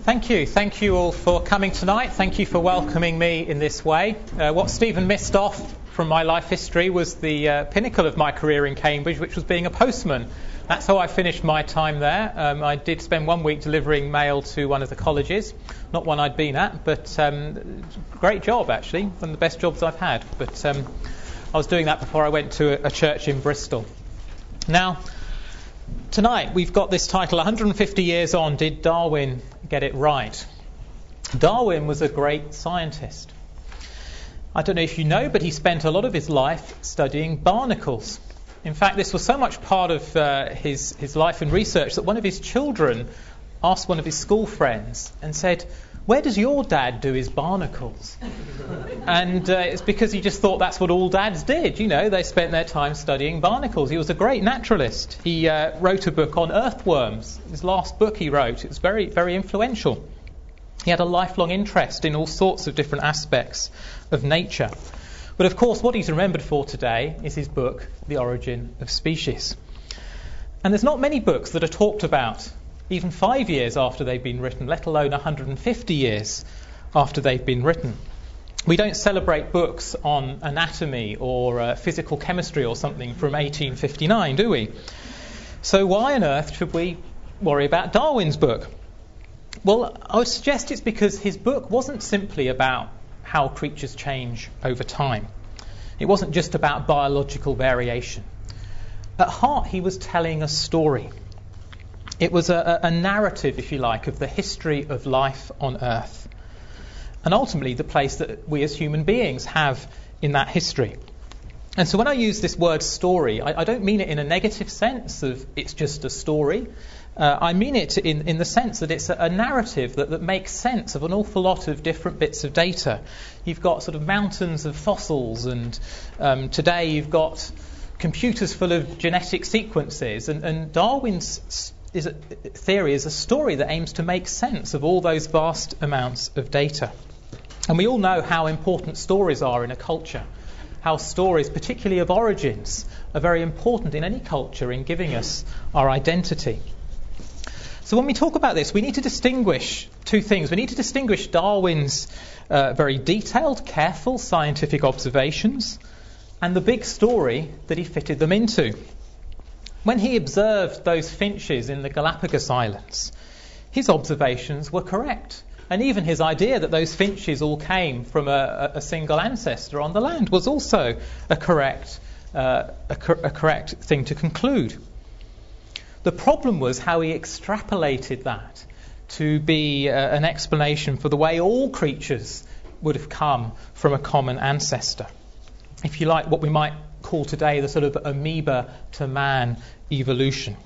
Thank you. Thank you all for coming tonight. Thank you for welcoming me in this way. What Stephen missed off from my life history was the pinnacle of my career in Cambridge, which was being a postman. That's how I finished my time there. I did spend 1 week delivering mail to one of the colleges, not one I'd been at, but great job actually, one of the best jobs I've had. But I was doing that before I went to a church in Bristol. Now, tonight we've got this title, 150 Years On, Did Darwin Get It Right? Darwin was a great scientist. I don't know if you know, but he spent a lot of his life studying barnacles. In fact, this was so much part of his life and research that one of his children asked one of his school friends and said, "Where does your dad do his barnacles?" And it's because he just thought that's what all dads did. You know, they spent their time studying barnacles. He was a great naturalist. He wrote a book on earthworms. His last book he wrote. It was very, very influential. He had a lifelong interest in all sorts of different aspects of nature. But of course, what he's remembered for today is his book, The Origin of Species. And there's not many books that are talked about even 5 years after they've been written, let alone 150 years after they've been written. We don't celebrate books on anatomy or physical chemistry or something from 1859, do we? So why on earth should we worry about Darwin's book? Well, I would suggest it's because his book wasn't simply about how creatures change over time. It wasn't just about biological variation. At heart, he was telling a story. It was a narrative, if you like, of the history of life on Earth. And ultimately, the place that we as human beings have in that history. And so when I use this word story, I don't mean it in a negative sense of it's just a story. I mean it in the sense that it's a narrative that makes sense of an awful lot of different bits of data. You've got sort of mountains of fossils, and today you've got computers full of genetic sequences. And Darwin's theory is a story that aims to make sense of all those vast amounts of data. And we all know how important stories are in a culture. How stories, particularly of origins, are very important in any culture in giving us our identity. So when we talk about this, we need to distinguish two things. We need to distinguish Darwin's very detailed, careful scientific observations and the big story that he fitted them into. When he observed those finches in the Galapagos Islands, his observations were correct. And even his idea that those finches all came from a single ancestor on the land was also a correct thing to conclude. The problem was how he extrapolated that to be an explanation for the way all creatures would have come from a common ancestor. If you like, what we might call today the sort of amoeba to man evolution.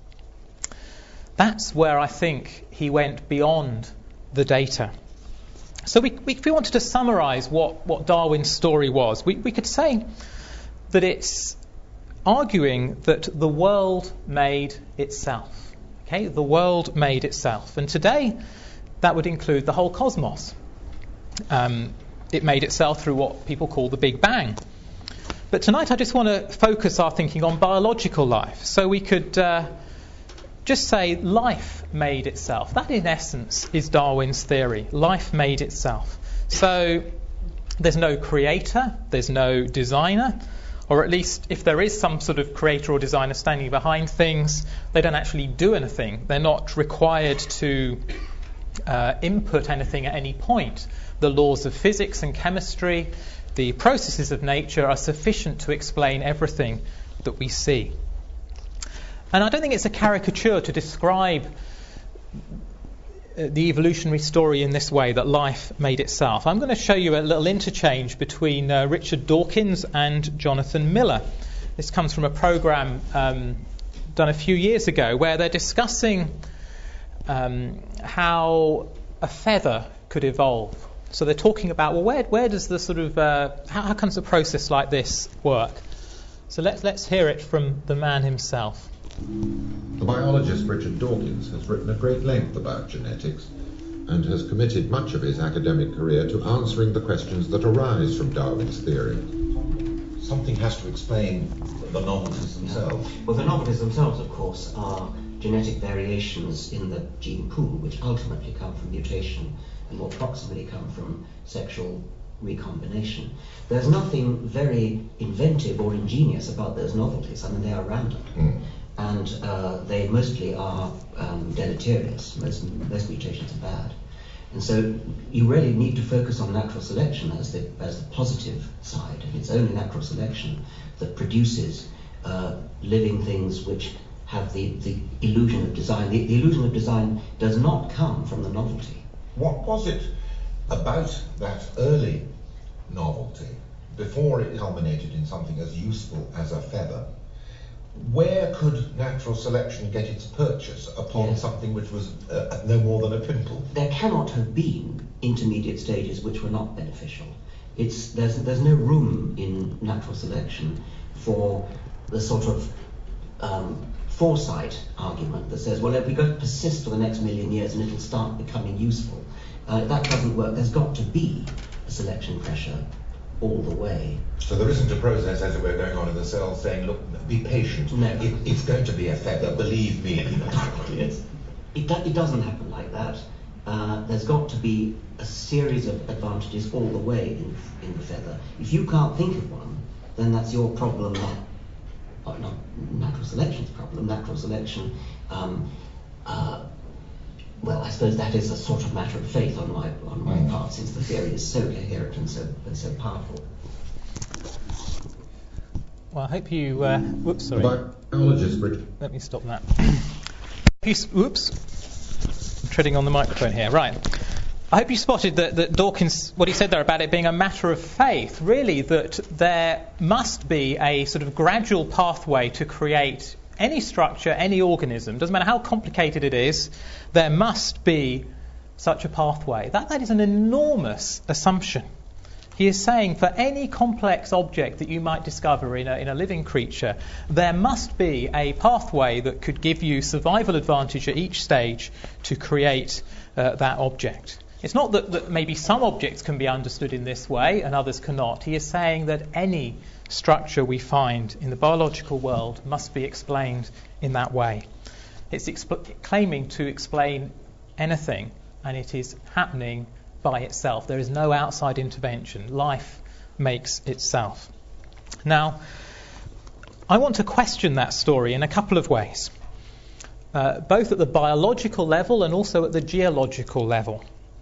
That's where I think he went beyond the data. So if we wanted to summarise what Darwin's story was, we could say that it's arguing that the world made itself. Okay, the world made itself. And today, that would include the whole cosmos. It made itself through what people call the Big Bang. But tonight I just want to focus our thinking on biological life. So we could just say life made itself. That in essence is Darwin's theory. Life made itself. So there's no creator, there's no designer, or at least if there is some sort of creator or designer standing behind things, they don't actually do anything. They're not required to input anything at any point. The laws of physics and chemistry, the processes of nature are sufficient to explain everything that we see. And I don't think it's a caricature to describe the evolutionary story in this way, that life made itself. I'm going to show you a little interchange between Richard Dawkins and Jonathan Miller. This comes from a program done a few years ago where they're discussing how a feather could evolve. So they're talking about, well, where does the sort of how comes a process like this work? So let's hear it from the man himself. The biologist Richard Dawkins has written at great length about genetics and has committed much of his academic career to answering the questions that arise from Darwin's theory. Something has to explain the novelties themselves. Well, the novelties themselves, of course, are genetic variations in the gene pool, which ultimately come from mutation and more proximally come from sexual recombination. There's nothing very inventive or ingenious about those novelties. I mean, they are random. And they mostly are deleterious. Most mutations are bad. And so you really need to focus on natural selection as the positive side. And it's only natural selection that produces living things which have the illusion of design. The illusion of design does not come from the novelty. What was it about that early novelty, before it culminated in something as useful as a feather? Where could natural selection get its purchase upon something which was no more than a pimple? There cannot have been intermediate stages which were not beneficial. There's no room in natural selection for the sort of foresight argument that says, well, if we go to persist for the next million years and it'll start becoming useful. That doesn't work. There's got to be a selection pressure all the way. So there isn't a process, as it were, going on in the cell saying, look, be patient. No. It's going to be a feather, believe me. It doesn't happen like that. There's got to be a series of advantages all the way in the feather. If you can't think of one, then that's your problem, not natural selection's problem. Natural selection, well, I suppose that is a sort of matter of faith on my part, since the theory is so coherent and so powerful. Well, I hope you... whoops, sorry. Biologist, Let me stop that. Whoops. I'm treading on the microphone here. Right. I hope you spotted that Dawkins, what he said there about it being a matter of faith, really that there must be a sort of gradual pathway to create any structure, any organism. Doesn't matter how complicated it is, there must be such a pathway. That is an enormous assumption. He is saying for any complex object that you might discover in a living creature, there must be a pathway that could give you survival advantage at each stage to create that object. It's not that maybe some objects can be understood in this way and others cannot. He is saying that any structure we find in the biological world must be explained in that way. It's claiming to explain anything, and it is happening by itself. There is no outside intervention. Life makes itself. Now, I want to question that story in a couple of ways, both at the biological level and also at the geological level.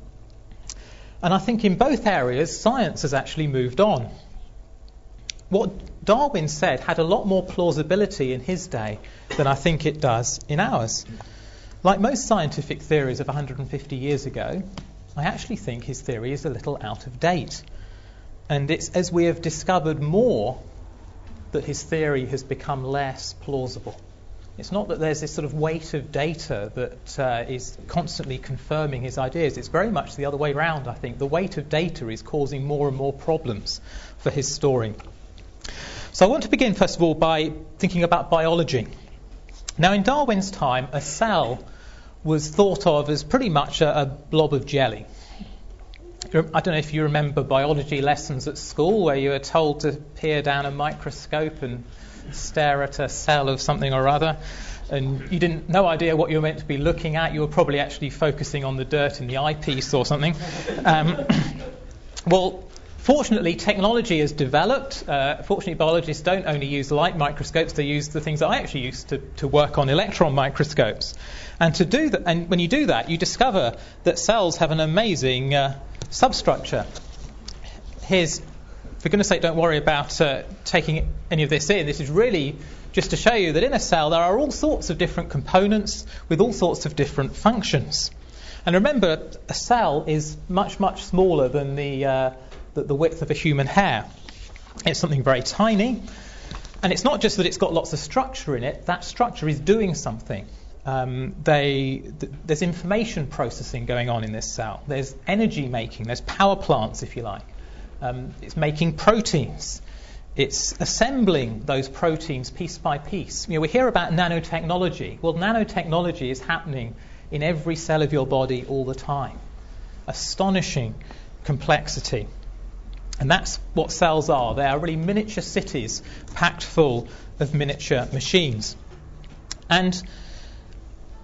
And I think in both areas, science has actually moved on. What Darwin said had a lot more plausibility in his day than I think it does in ours. Like most scientific theories of 150 years ago, I actually think his theory is a little out of date. And it's as we have discovered more that his theory has become less plausible. It's not that there's this sort of weight of data that is constantly confirming his ideas. It's very much the other way around, I think. The weight of data is causing more and more problems for his story. So I want to begin, first of all, by thinking about biology. Now, in Darwin's time, a cell was thought of as pretty much a blob of jelly. I don't know if you remember biology lessons at school where you were told to peer down a microscope and stare at a cell of something or other, and you didn't no idea what you were meant to be looking at. You were probably actually focusing on the dirt in the eyepiece or something. Well, fortunately, technology has developed. Fortunately, biologists don't only use light microscopes; they use the things that I actually used to work on, electron microscopes. And to do that, and when you do that, you discover that cells have an amazing substructure. Here's, for goodness sake, don't worry about taking any of this in. This is really just to show you that in a cell there are all sorts of different components with all sorts of different functions. And remember, a cell is much, much smaller than the width of a human hair. It's something very tiny. And it's not just that it's got lots of structure in it. That structure is doing something. There's information processing going on in this cell. There's energy making. There's power plants, if you like. It's making proteins. It's assembling those proteins piece by piece. We hear about nanotechnology. Well, nanotechnology is happening in every cell of your body all the time. Astonishing complexity. And that's what cells are. They are really miniature cities packed full of miniature machines. And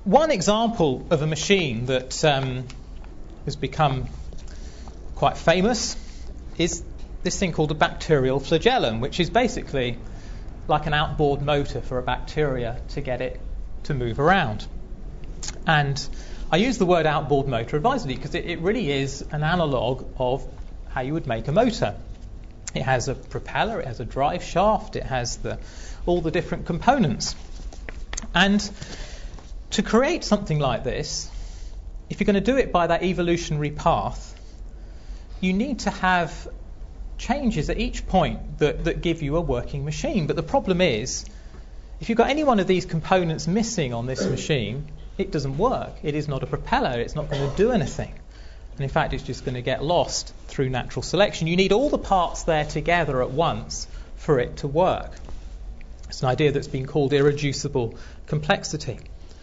one example of a machine that has become quite famous is this thing called a bacterial flagellum, which is basically like an outboard motor for a bacteria to get it to move around. And I use the word outboard motor advisedly because it really is an analogue of how you would make a motor. It has a propeller, it has a drive shaft, it has all the different components. And to create something like this, if you're going to do it by that evolutionary path, you need to have changes at each point that give you a working machine. But the problem is, if you've got any one of these components missing on this machine, it doesn't work. It is not a propeller. It's not going to do anything. And in fact, it's just going to get lost through natural selection. You need all the parts there together at once for it to work. It's an idea that's been called irreducible complexity.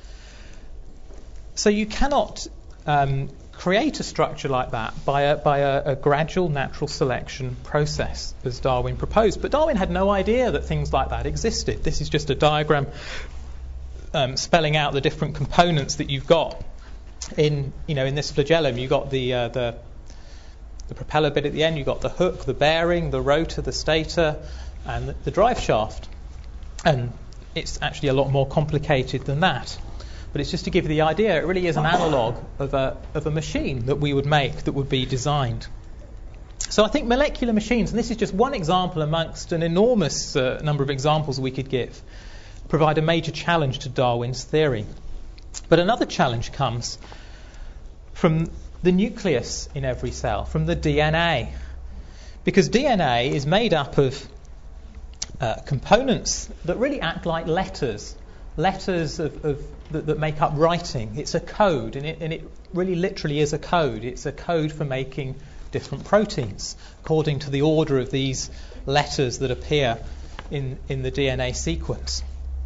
So you cannot create a structure like that by a gradual natural selection process, as Darwin proposed. But Darwin had no idea that things like that existed. This is just a diagram spelling out the different components that you've got in this flagellum. You've got the propeller bit at the end, you've got the hook, the bearing, the rotor, the stator, and the drive shaft. And it's actually a lot more complicated than that. But it's just to give you the idea, it really is an analogue of a machine that we would make, that would be designed. So I think molecular machines, and this is just one example amongst an enormous number of examples we could give, provide a major challenge to Darwin's theory. But another challenge comes from the nucleus in every cell, from the DNA. Because DNA is made up of components that really act like letters that make up writing. It's a code, and it really literally is a code. It's a code for making different proteins according to the order of these letters that appear in the DNA sequence.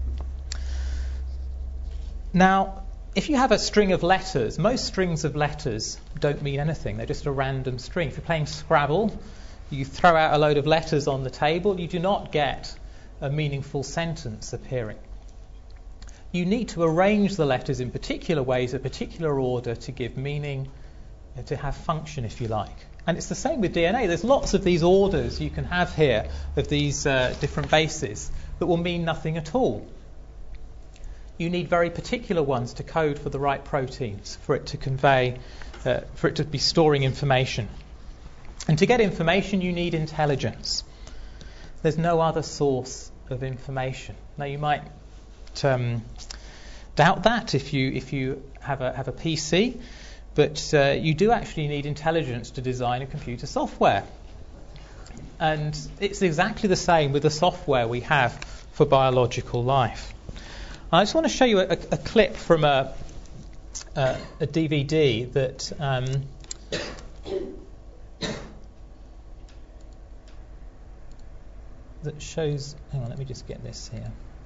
Now, if you have a string of letters, most strings of letters don't mean anything. They're just a random string. If you're playing Scrabble, you throw out a load of letters on the table, you do not get a meaningful sentence appearing. You need to arrange the letters in particular ways, a particular order, to give meaning, to have function, if you like. And it's the same with DNA. There's lots of these orders you can have here of these different bases that will mean nothing at all. You need very particular ones to code for the right proteins, for it to convey, for it to be storing information. And to get information, you need intelligence. There's no other source of information. Now, you might doubt that if you have a PC, but you do actually need intelligence to design a computer software. And it's exactly the same with the software we have for biological life. I just want to show you a clip from a DVD that shows. Hang on, let me just get this here.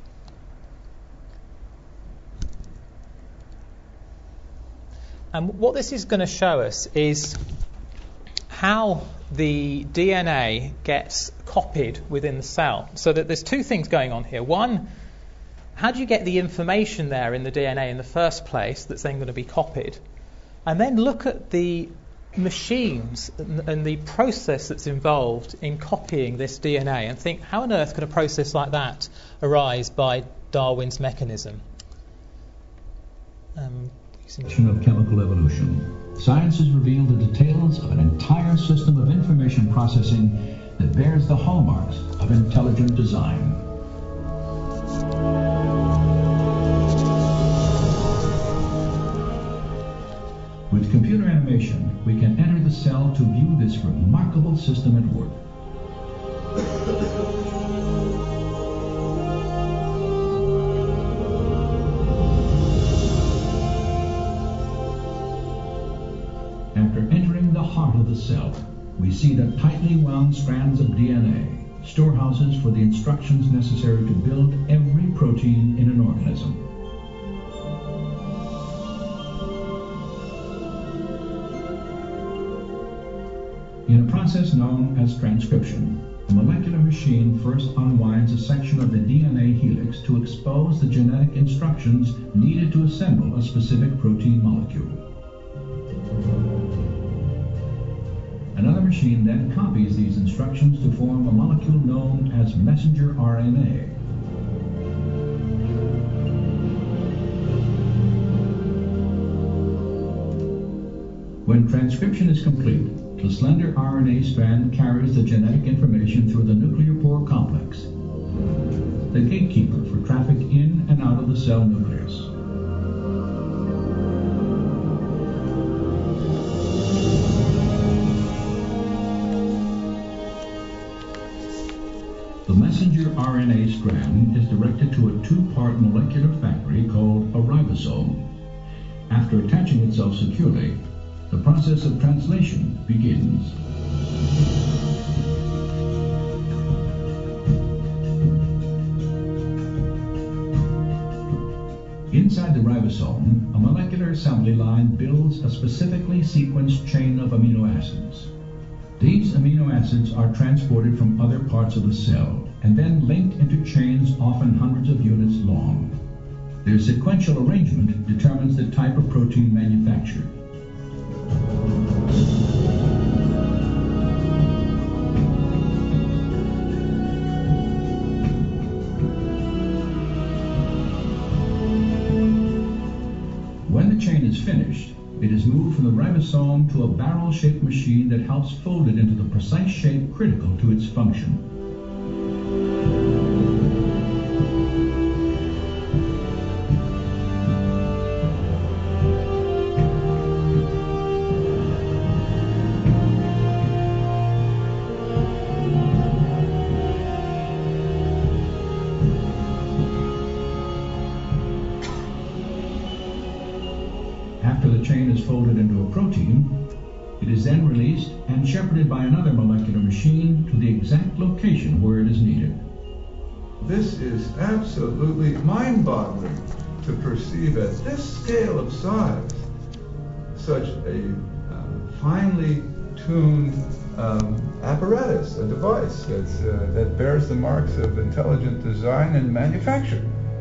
And what this is going to show us is how the DNA gets copied within the cell. So that there's two things going on here. One, how do you get the information there in the DNA in the first place that's then going to be copied? And then look at the machines and the process that's involved in copying this DNA and think, how on earth could a process like that arise by Darwin's mechanism? Of chemical evolution, science has revealed the details of an entire system of information processing that bears the hallmarks of intelligent design. With computer animation, we can enter the cell to view this remarkable system at work. After entering the heart of the cell, we see the tightly wound strands of DNA, storehouses for the instructions necessary to build every protein in an organism. In a process known as transcription, a molecular machine first unwinds a section of the DNA helix to expose the genetic instructions needed to assemble a specific protein molecule. Another machine then copies these instructions to form a molecule known as messenger RNA. When transcription is complete, the slender RNA strand carries the genetic information through the nuclear pore complex, the gatekeeper for traffic in and out of the cell nucleus. The messenger RNA strand is directed to a two-part molecular factory called a ribosome. After attaching itself securely, the process of translation begins. Inside the ribosome, a molecular assembly line builds a specifically sequenced chain of amino acids. These amino acids are transported from other parts of the cell and then linked into chains often hundreds of units long. Their sequential arrangement determines the type of protein manufactured. When the chain is finished, it is moved from the ribosome to a barrel-shaped machine that helps fold it into the precise shape critical to its function. After the chain is folded into a protein, it is then released and shepherded by another molecular machine to the exact location where it is needed. This is absolutely mind-boggling to perceive at this scale of size such a finely tuned apparatus, a device that bears the marks of intelligent design and manufacture.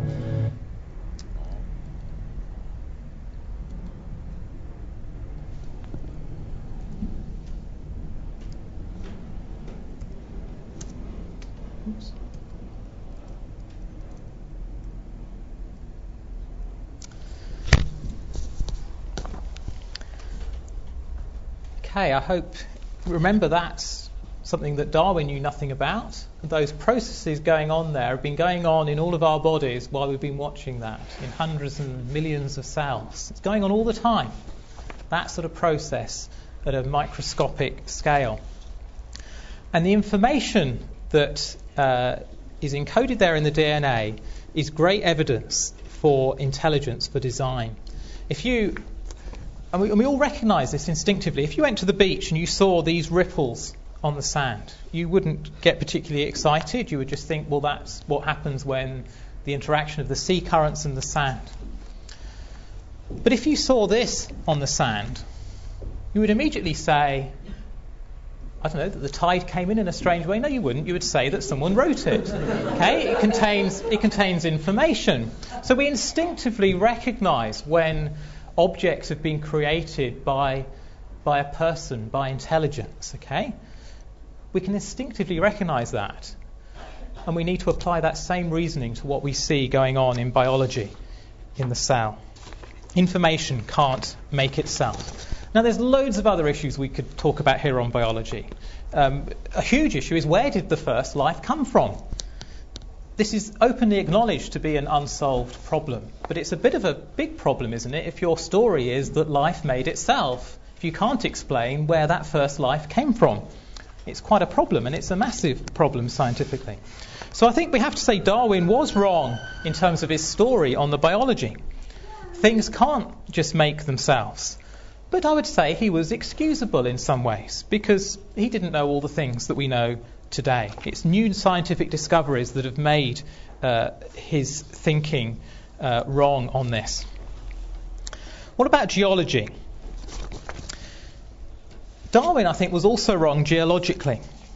Okay, I hope remember that's something that Darwin knew nothing about. Those processes going on there have been going on in all of our bodies while we've been watching that, in hundreds and millions of cells. It's going on all the time, that sort of process at a microscopic scale. And the information that is encoded there in the DNA is great evidence for intelligence, for design. And we all recognise this instinctively. If you went to the beach and you saw these ripples on the sand, you wouldn't get particularly excited. You would just think, well, that's what happens when the interaction of the sea currents and the sand. But if you saw this on the sand, you would immediately say, I don't know, that the tide came in a strange way. No, you wouldn't. You would say that someone wrote it. Okay? It contains information. So we instinctively recognise when objects have been created by a person, by intelligence. Okay? We can instinctively recognise that. And we need to apply that same reasoning to what we see going on in biology in the cell. Information can't make itself. Now, there's loads of other issues we could talk about here on biology. A huge issue is, where did the first life come from? This is openly acknowledged to be an unsolved problem. But it's a bit of a big problem, isn't it, if your story is that life made itself, if you can't explain where that first life came from. It's quite a problem, and it's a massive problem scientifically. So I think we have to say Darwin was wrong in terms of his story on the biology. Things can't just make themselves. But I would say he was excusable in some ways, because he didn't know all the things that we know today. It's new scientific discoveries that have made his thinking wrong on this. What about geology? Darwin, I think, was also wrong geologically.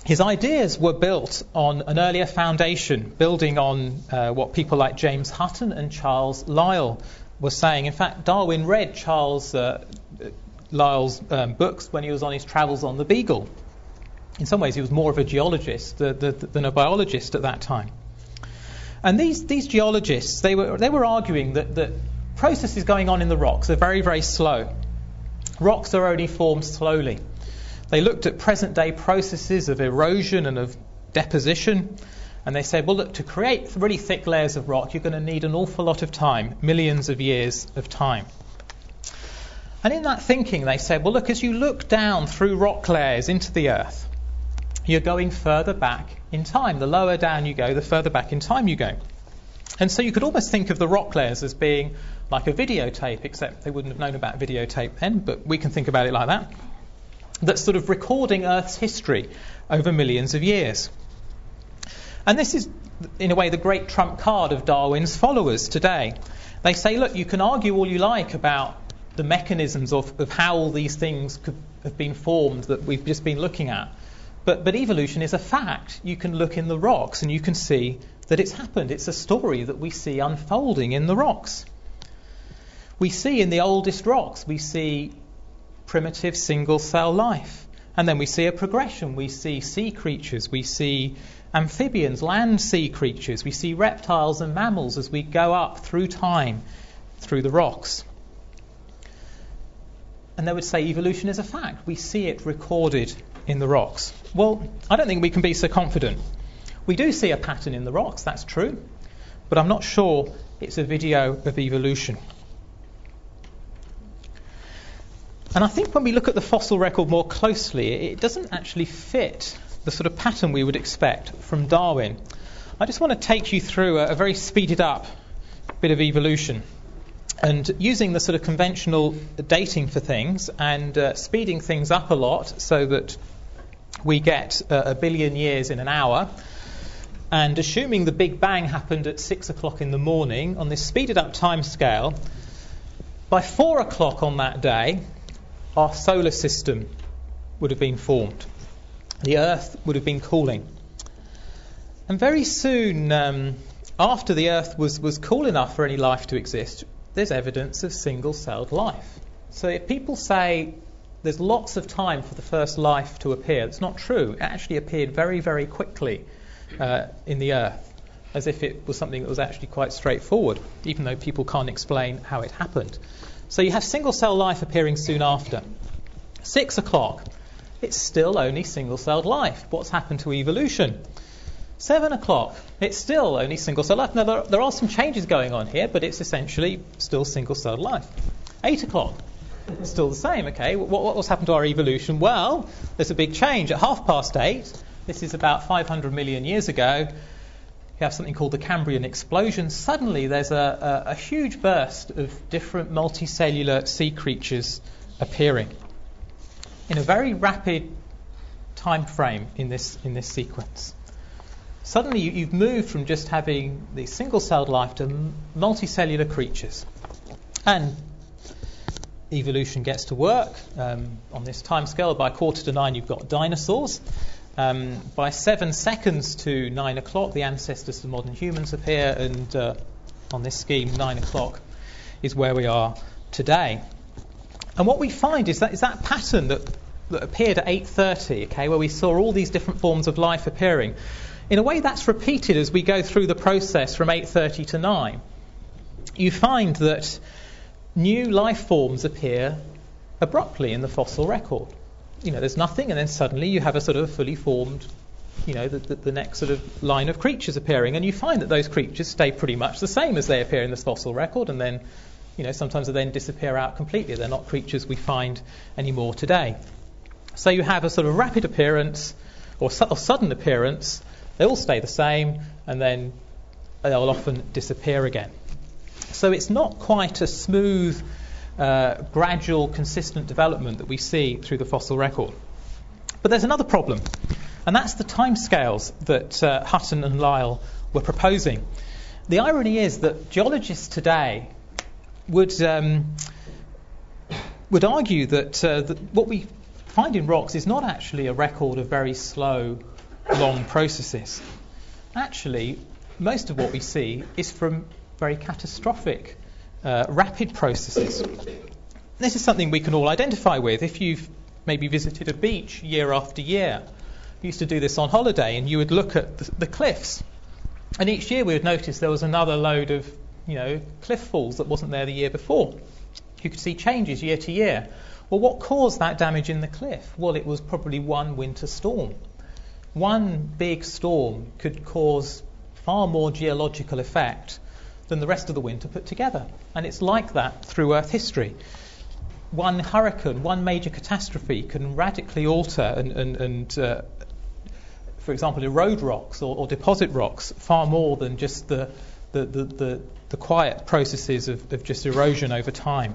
his ideas were built on an earlier foundation, building on what people like James Hutton and Charles Lyell were saying. In fact, Darwin read Charles Lyell's books when he was on his travels on the Beagle. In some ways, he was more of a geologist than a biologist at that time. And these geologists, they were arguing that processes going on in the rocks are very, very slow. Rocks are only formed slowly. They looked at present-day processes of erosion and of deposition, and they said, well, look, to create really thick layers of rock, you're going to need an awful lot of time, millions of years of time. And in that thinking, they said, well, look, as you look down through rock layers into the earth, you're going further back in time. The lower down you go, the further back in time you go. And so you could almost think of the rock layers as being like a videotape, except they wouldn't have known about videotape then, but we can think about it like that. That's sort of recording Earth's history over millions of years. And this is, in a way, the great trump card of Darwin's followers today. They say, look, you can argue all you like about the mechanisms of how all these things could have been formed that we've just been looking at. But evolution is a fact. You can look in the rocks and you can see that it's happened. It's a story that we see unfolding in the rocks. We see in the oldest rocks, we see primitive single-cell life. And then we see a progression. We see sea creatures. We see amphibians, land sea creatures. We see reptiles and mammals as we go up through time, through the rocks. And they would say evolution is a fact. We see it recorded in the rocks. Well, I don't think we can be so confident. We do see a pattern in the rocks, that's true. But I'm not sure it's a video of evolution. And I think when we look at the fossil record more closely, it doesn't actually fit the sort of pattern we would expect from Darwin. I just want to take you through a very speeded up bit of evolution. And using the sort of conventional dating for things and speeding things up a lot so that we get a billion years in an hour, and assuming the Big Bang happened at 6 o'clock in the morning on this speeded up time scale, by 4 o'clock on that day, our solar system would have been formed. The Earth would have been cooling. And very soon after the Earth was cool enough for any life to exist, there's evidence of single-celled life. So if people say there's lots of time for the first life to appear, it's not true. It actually appeared very, very quickly in the Earth, as if it was something that was actually quite straightforward, even though people can't explain how it happened. So you have single-cell life appearing soon after. 6 o'clock, it's still only single-celled life. What's happened to evolution? 7 o'clock, it's still only single-celled life. Now, there are some changes going on here, but it's essentially still single-celled life. 8 o'clock, it's still the same. Okay, what's happened to our evolution? Well, there's a big change. At 8:30, this is about 500 million years ago, you have something called the Cambrian explosion. Suddenly there's a huge burst of different multicellular sea creatures appearing in a very rapid time frame in this sequence. Suddenly you've moved from just having the single-celled life to multicellular creatures. And evolution gets to work. On this time scale, by 8:45 you've got dinosaurs. By 7 seconds to 9 o'clock, the ancestors of modern humans appear, and on this scheme, 9 o'clock is where we are today. And what we find is that pattern that appeared at 8:30, okay, where we saw all these different forms of life appearing. In a way, that's repeated as we go through the process from 8:30 to 9. You find that new life forms appear abruptly in the fossil record. There's nothing, and then suddenly you have a sort of fully formed, the next sort of line of creatures appearing, and you find that those creatures stay pretty much the same as they appear in this fossil record, and then, sometimes they then disappear out completely. They're not creatures we find anymore today. So you have a sort of rapid appearance, or sudden appearance. They all stay the same, and then they'll often disappear again. So it's not quite a smooth, gradual, consistent development that we see through the fossil record. But there's another problem, and that's the timescales that Hutton and Lyell were proposing. The irony is that geologists today would argue that what we find in rocks is not actually a record of very slow long processes. Actually, most of what we see is from very catastrophic, rapid processes. This is something we can all identify with. If you've maybe visited a beach year after year, we used to do this on holiday, and you would look at the cliffs, and each year we would notice there was another load of cliff falls that wasn't there the year before. You could see changes year to year. Well, what caused that damage in the cliff? Well, it was probably one winter storm. One big storm could cause far more geological effect than the rest of the winter put together. And it's like that through Earth history. One hurricane, one major catastrophe can radically alter and for example, erode rocks or deposit rocks far more than just the quiet processes of just erosion over time.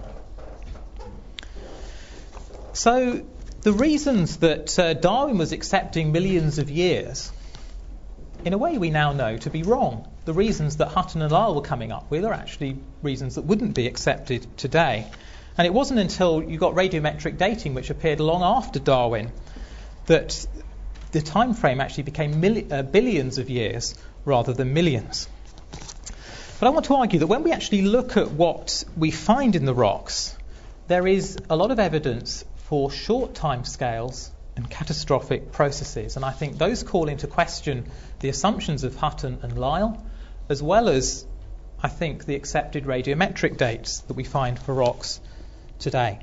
So the reasons that Darwin was accepting millions of years, in a way we now know to be wrong. The reasons that Hutton and Lyell were coming up with are actually reasons that wouldn't be accepted today. And it wasn't until you got radiometric dating, which appeared long after Darwin, that the time frame actually became billions of years rather than millions. But I want to argue that when we actually look at what we find in the rocks, there is a lot of evidence for short time scales and catastrophic processes. And I think those call into question the assumptions of Hutton and Lyell, as well as, I think, the accepted radiometric dates that we find for rocks today.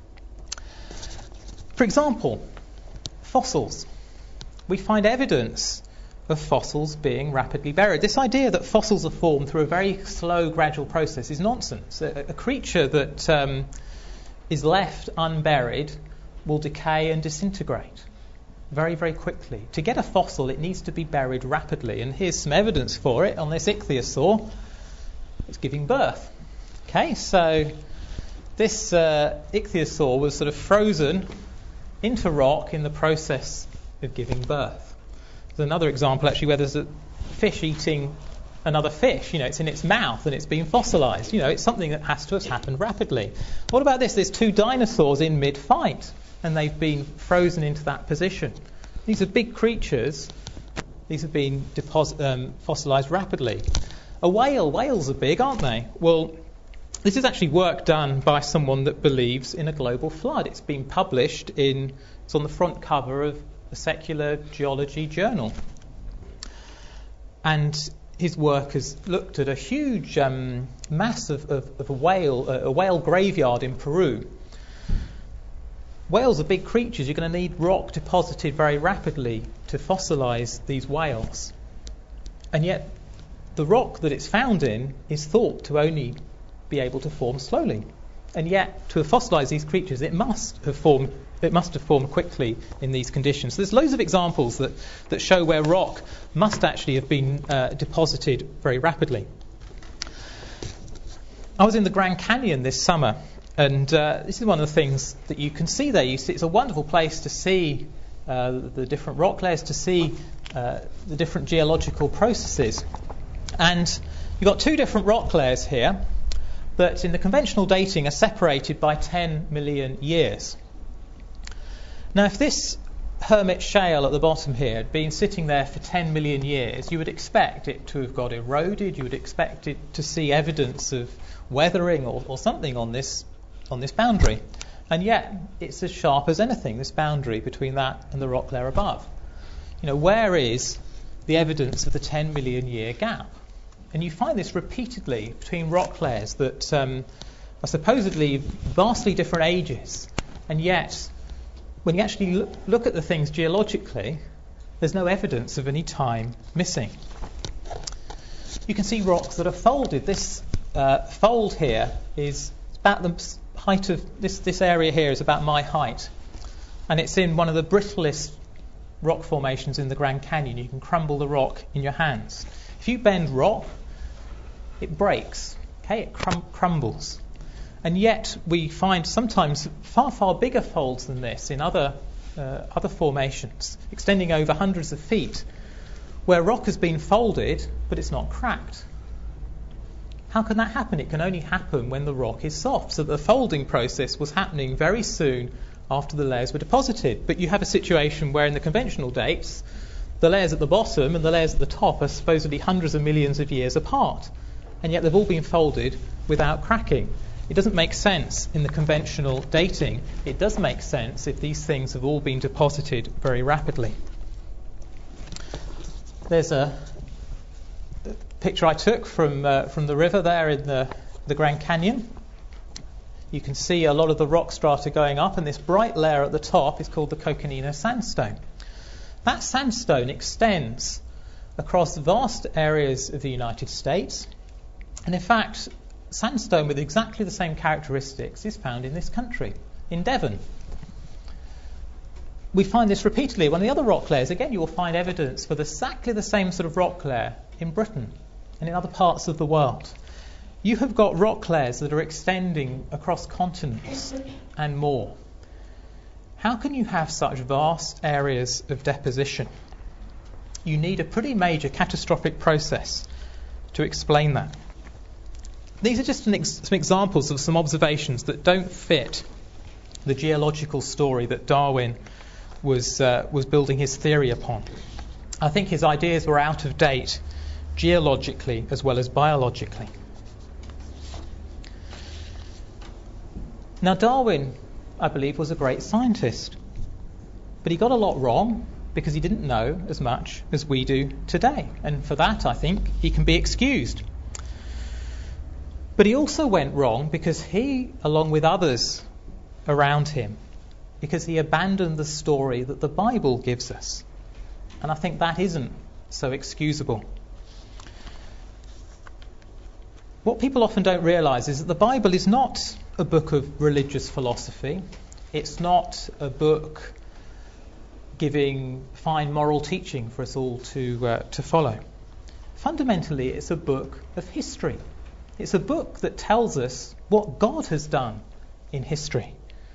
For example, fossils. We find evidence of fossils being rapidly buried. This idea that fossils are formed through a very slow, gradual process is nonsense. A creature that is left unburied will decay and disintegrate very, very quickly. To get a fossil, it needs to be buried rapidly. And here's some evidence for it on this ichthyosaur. It's giving birth. Okay, so this ichthyosaur was sort of frozen into rock in the process of giving birth. There's another example actually where there's a fish eating another fish. It's in its mouth and it's being fossilized. It's something that has to have happened rapidly. What about this? There's two dinosaurs in mid-fight and they've been frozen into that position. These are big creatures. These have been fossilized rapidly. A whale. Whales are big, aren't they? Well, this is actually work done by someone that believes in a global flood. It's been published it's on the front cover of a secular geology journal. And his work has looked at a huge mass of a whale graveyard in Peru. Whales are big creatures. You're going to need rock deposited very rapidly to fossilise these whales. And yet the rock that it's found in is thought to only be able to form slowly. And yet to have fossilised these creatures, it must have formed quickly in these conditions. So there's loads of examples that show where rock must actually have been deposited very rapidly. I was in the Grand Canyon this summer, and this is one of the things that you can see there. It's a wonderful place to see the different rock layers, to see the different geological processes. And you've got two different rock layers here that in the conventional dating are separated by 10 million years. Now, if this hermit shale at the bottom here had been sitting there for 10 million years, you would expect it to have got eroded. You would expect it to see evidence of weathering or something on this boundary. And yet, it's as sharp as anything, this boundary between that and the rock layer above. Where is the evidence of the 10 million year gap? And you find this repeatedly between rock layers that are supposedly vastly different ages, and yet when you actually look at the things geologically, there's no evidence of any time missing. You can see rocks that are folded. This fold here is about the height of this area here is about my height, and it's in one of the brittlest rock formations in the Grand Canyon. You can crumble the rock in your hands. If you bend rock, it breaks. Okay, it crumbles. And yet we find sometimes far, far bigger folds than this in other formations, extending over hundreds of feet, where rock has been folded, but it's not cracked. How can that happen? It can only happen when the rock is soft. So the folding process was happening very soon after the layers were deposited. But you have a situation where in the conventional dates, The layers at the bottom and the layers at the top are supposedly hundreds of millions of years apart, and yet they've all been folded without cracking. It doesn't make sense in the conventional dating. It does make sense if these things have all been deposited very rapidly. There's a picture I took from the river there in the Grand Canyon. You can see a lot of the rock strata going up, and this bright layer at the top is called the Coconino Sandstone. That sandstone extends across vast areas of the United States, and in fact, sandstone with exactly the same characteristics is found in this country, in Devon. We find this repeatedly. One of the other rock layers, again, you will find evidence for exactly the same sort of rock layer in Britain and in other parts of the world. You have got rock layers that are extending across continents and more. How can you have such vast areas of deposition? You need a pretty major catastrophic process to explain that. These are just some examples of some observations that don't fit the geological story that Darwin was building his theory upon. I think his ideas were out of date geologically as well as biologically. Now, Darwin, I believe, was a great scientist, but he got a lot wrong because he didn't know as much as we do today, and for that I think he can be excused. But he also went wrong because he, along with others around him, because he abandoned the story that the Bible gives us, and I think that isn't so excusable. What people often don't realise is that the Bible is not a book of religious philosophy. It's not a book giving fine moral teaching for us all to follow. Fundamentally, it's a book of history. It's a book that tells us what God has done in history.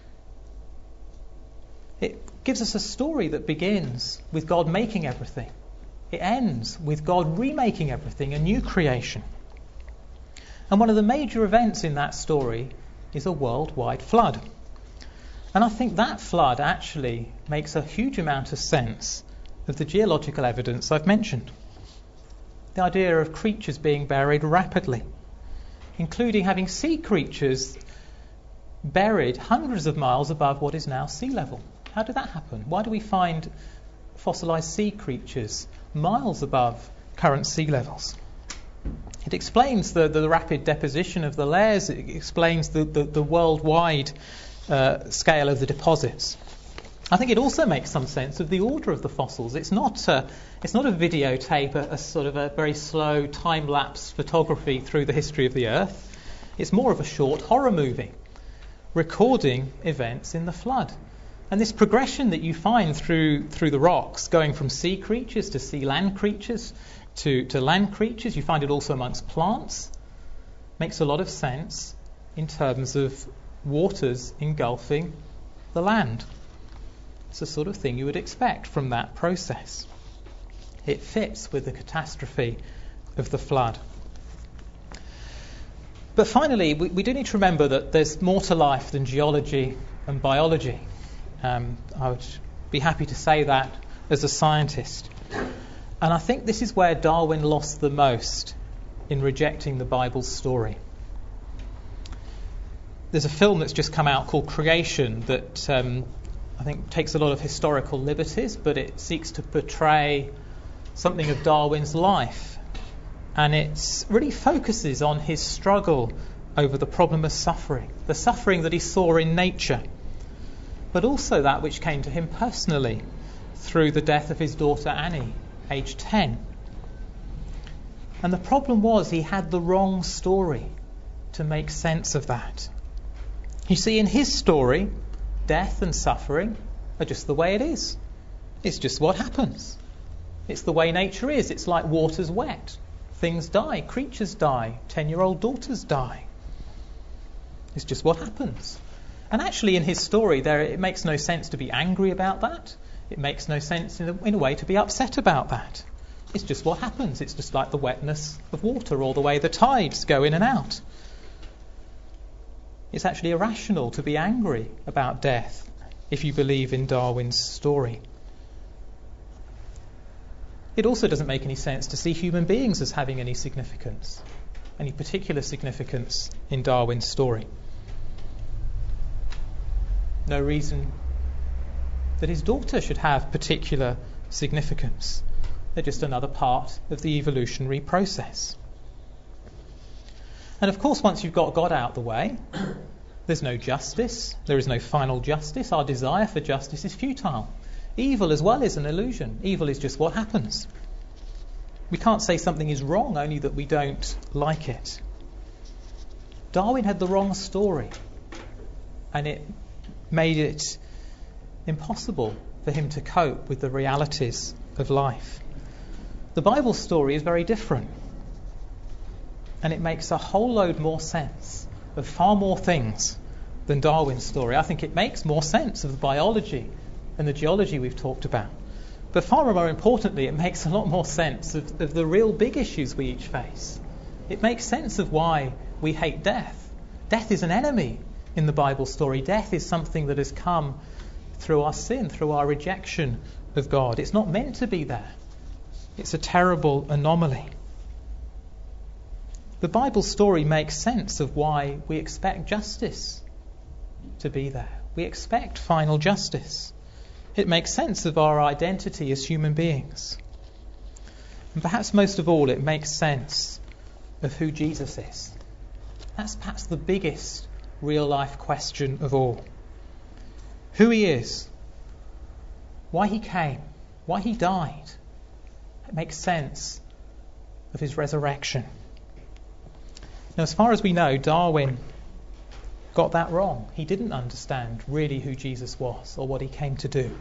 It gives us a story that begins with God making everything. It ends with God remaking everything, a new creation. And one of the major events in that story is a worldwide flood. And I think that flood actually makes a huge amount of sense of the geological evidence I've mentioned. The idea of creatures being buried rapidly, including having sea creatures buried hundreds of miles above what is now sea level. How did that happen? Why do we find fossilized sea creatures miles above current sea levels? It explains the rapid deposition of the layers. It explains the worldwide scale of the deposits. I think it also makes some sense of the order of the fossils. It's not a videotape, a sort of a very slow time-lapse photography through the history of the Earth. It's more of a short horror movie, recording events in the flood. And this progression that you find through the rocks, going from sea creatures to sea land creatures to land creatures, you find it also amongst plants, makes a lot of sense in terms of waters engulfing the land. It's the sort of thing you would expect from that process. It fits with the catastrophe of the flood. But finally, we do need to remember that there's more to life than geology and biology. I would be happy to say that as a scientist. And I think this is where Darwin lost the most in rejecting the Bible's story. There's a film that's just come out called Creation that I think takes a lot of historical liberties, but it seeks to portray something of Darwin's life. And it really focuses on his struggle over the problem of suffering, the suffering that he saw in nature, but also that which came to him personally through the death of his daughter Annie, aged 10. And the problem was he had the wrong story to make sense of that. You see, in his story, death and suffering are just the way it is. It's just what happens. It's the way nature is. It's like water's wet. Things die, creatures die, 10-year-old daughters die. It's just what happens. And actually in his story, it makes no sense to be angry about that. It makes no sense in a way to be upset about that. It's just what happens. It's just like the wetness of water or the way the tides go in and out. It's actually irrational to be angry about death if you believe in Darwin's story. It also doesn't make any sense to see human beings as having any significance, any particular significance in Darwin's story. No reason that his daughter should have particular significance. They're just another part of the evolutionary process. And of course, once you've got God out the way, there's no justice. There is no final justice. Our desire for justice is futile. Evil as well is an illusion. Evil is just what happens. We can't say something is wrong, only that we don't like it. Darwin had the wrong story, and it made it impossible for him to cope with the realities of life. The Bible story is very different, and it makes a whole load more sense of far more things than Darwin's story. I think it makes more sense of the biology and the geology we've talked about. But far more importantly, it makes a lot more sense of the real big issues we each face. It makes sense of why we hate death. Death is an enemy in the Bible story. Death is something that has come through our sin, through our rejection of God. It's not meant to be there. It's a terrible anomaly. The Bible story makes sense of why we expect justice to be there. We expect final justice. It makes sense of our identity as human beings. And perhaps most of all, it makes sense of who Jesus is. That's perhaps the biggest real-life question of all. Who he is, why he came, why he died. It makes sense of his resurrection. Now, as far as we know, Darwin got that wrong. He didn't understand really who Jesus was or what he came to do.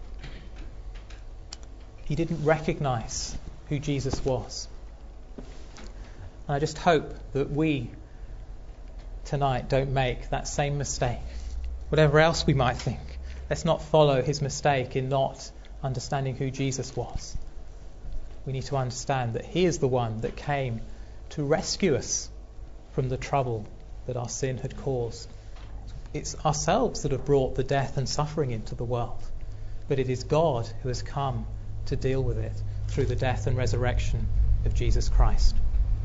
He didn't recognise who Jesus was. And I just hope that we tonight don't make that same mistake. Whatever else we might think, let's not follow his mistake in not understanding who Jesus was. We need to understand that he is the one that came to rescue us from the trouble that our sin had caused. It's ourselves that have brought the death and suffering into the world, but it is God who has come to deal with it through the death and resurrection of Jesus Christ.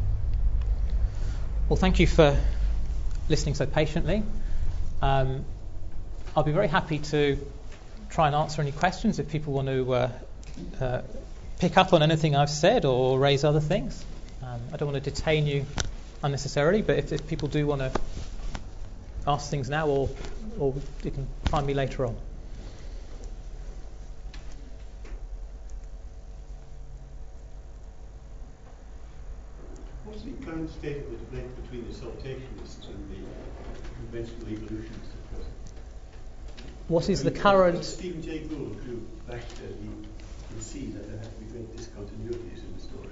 Well, thank you for listening so patiently. I'll be very happy to try and answer any questions if people want to pick up on anything I've said or raise other things. I don't want to detain you unnecessarily, but if people do want to ask things now, or you can find me later on. What's the current state of the debate between the saltationists and the conventional evolutionists at present? What is the current... Stephen Jay Gould, who back he can see that there have to be great discontinuities in the story.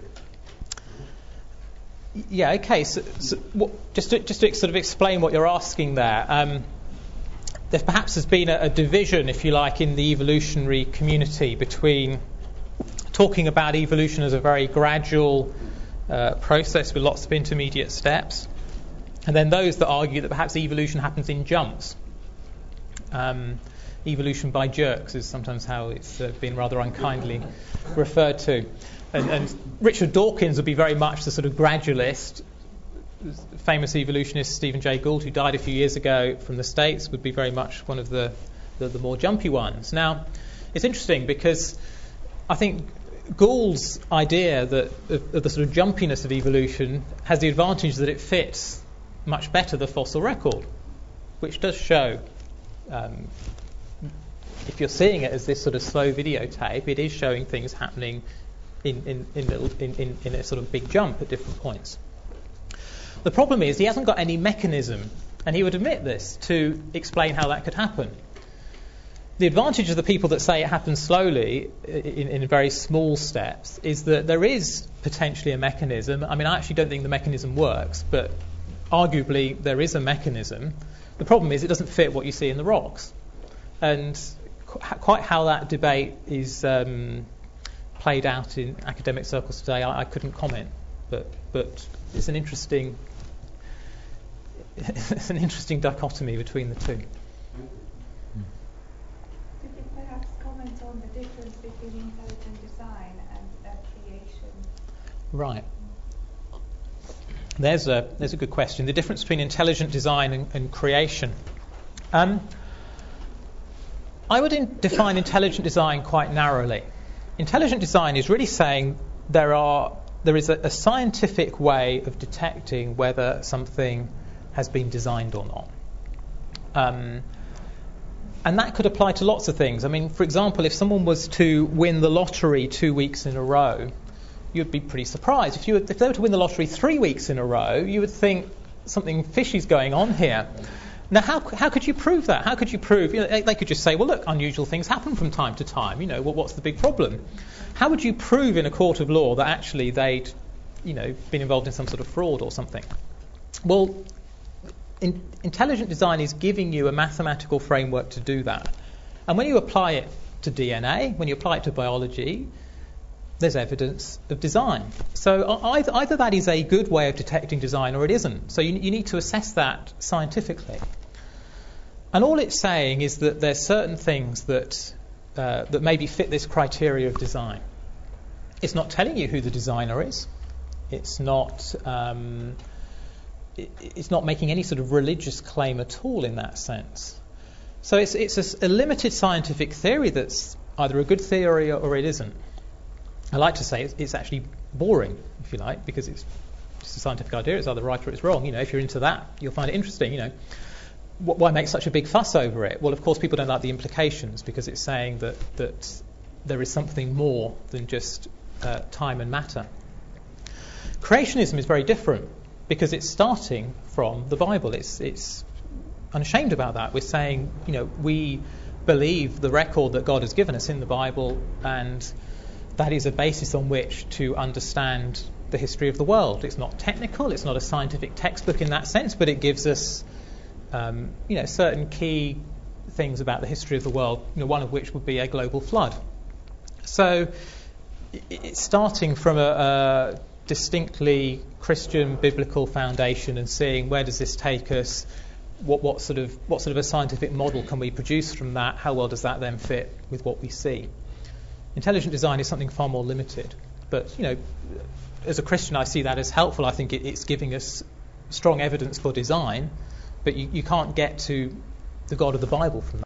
Yeah, okay. So just to sort of explain what you're asking there, there perhaps has been a division, if you like, in the evolutionary community between talking about evolution as a very gradual process with lots of intermediate steps, and then those that argue that perhaps evolution happens in jumps. Evolution by jerks is sometimes how it's been rather unkindly referred to. And Richard Dawkins would be very much the sort of gradualist. Famous evolutionist Stephen Jay Gould, who died a few years ago from the States, would be very much one of the more jumpy ones. Now, it's interesting because I think Gould's idea that of the sort of jumpiness of evolution has the advantage that it fits much better the fossil record, which does show, if you're seeing it as this sort of slow videotape, it is showing things happening in a sort of big jump at different points. The problem is he hasn't got any mechanism, and he would admit this, to explain how that could happen. The advantage of the people that say it happens slowly in very small steps is that there is potentially a mechanism. I mean, I actually don't think the mechanism works, but arguably there is a mechanism. The problem is it doesn't fit what you see in the rocks. And quite how that debate is played out in academic circles today, I couldn't comment. But it's an interesting dichotomy between the two. Could you perhaps comment comment on the difference between intelligent design and creation? Right. There's a good question. The difference between intelligent design and creation. I would define intelligent design quite narrowly. Intelligent design is really saying there is a scientific way of detecting whether something has been designed or not. And that could apply to lots of things. I mean, for example, if someone was to win the lottery 2 weeks in a row, you'd be pretty surprised. If they were to win the lottery 3 weeks in a row, you would think something fishy's going on here. Now, how could you prove that? How could you prove? They could just say, well, look, unusual things happen from time to time. What's the big problem? How would you prove in a court of law that actually they'd, been involved in some sort of fraud or something? Well, intelligent design is giving you a mathematical framework to do that. And when you apply it to DNA, when you apply it to biology, there's evidence of design. So either that is a good way of detecting design or it isn't. So you need to assess that scientifically. And all it's saying is that there's certain things that maybe fit this criteria of design. It's not telling you who the designer is. It's not making any sort of religious claim at all in that sense. So it's a limited scientific theory that's either a good theory or it isn't. I like to say it's actually boring, if you like, because it's just a scientific idea. It's either right or it's wrong. If you're into that, you'll find it interesting. Why make such a big fuss over it? Well, of course, people don't like the implications because it's saying that there is something more than just time and matter. Creationism is very different because it's starting from the Bible. It's unashamed about that. We're saying, we believe the record that God has given us in the Bible, and that is a basis on which to understand the history of the world. It's not technical, it's not a scientific textbook in that sense, but it gives us, certain key things about the history of the world, one of which would be a global flood. So it's starting from a distinctly Christian biblical foundation and seeing where does this take us, what sort of a scientific model can we produce from that, how well does that then fit with what we see. Intelligent design is something far more limited. But, as a Christian, I see that as helpful. I think it's giving us strong evidence for design, but you can't get to the God of the Bible from that.